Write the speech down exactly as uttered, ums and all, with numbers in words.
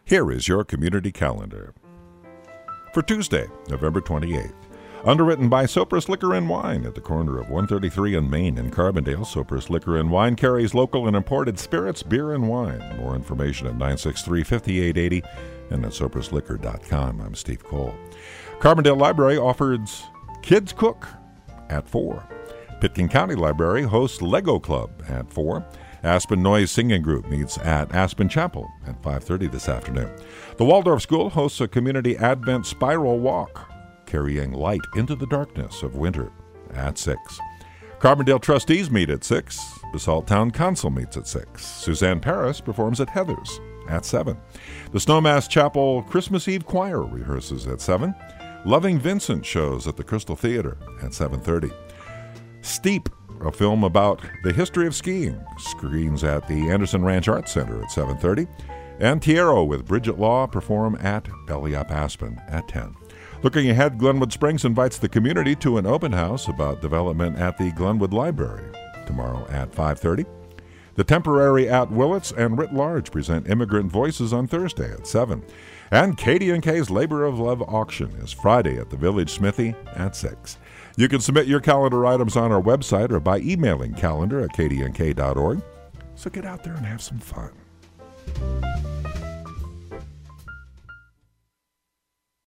Here is your community calendar. For Tuesday, November twenty-eighth, underwritten by Sopris Liquor and Wine at the corner of one thirty-three and Main in Carbondale. Sopris Liquor and Wine carries local and imported spirits, beer, and wine. More information at nine six three, five eight eight zero and at sopris liquor dot com. I'm Steve Cole. Carbondale Library offers Kids Cook at four. Pitkin County Library hosts Lego Club at four. Aspen Noise Singing Group meets at Aspen Chapel at five thirty this afternoon. The Waldorf School hosts a community Advent Spiral Walk, carrying light into the darkness of winter at six. Carbondale trustees meet at six. Basalt Town Council meets at six. Suzanne Paris performs at Heather's at seven. The Snowmass Chapel Christmas Eve Choir rehearses at seven. Loving Vincent shows at the Crystal Theater at seven thirty. Steep, a film about the history of skiing, screens at the Anderson Ranch Arts Center at seven thirty. And Tiero with Bridget Law perform at Belly Up Aspen at ten. Looking ahead, Glenwood Springs invites the community to an open house about development at the Glenwood Library tomorrow at five thirty. The Temporary at Willits and Writ Large present Immigrant Voices on Thursday at seven. And Katie and K's Labor of Love auction is Friday at the Village Smithy at six. You can submit your calendar items on our website or by emailing calendar at katie and k dot org. So get out there and have some fun.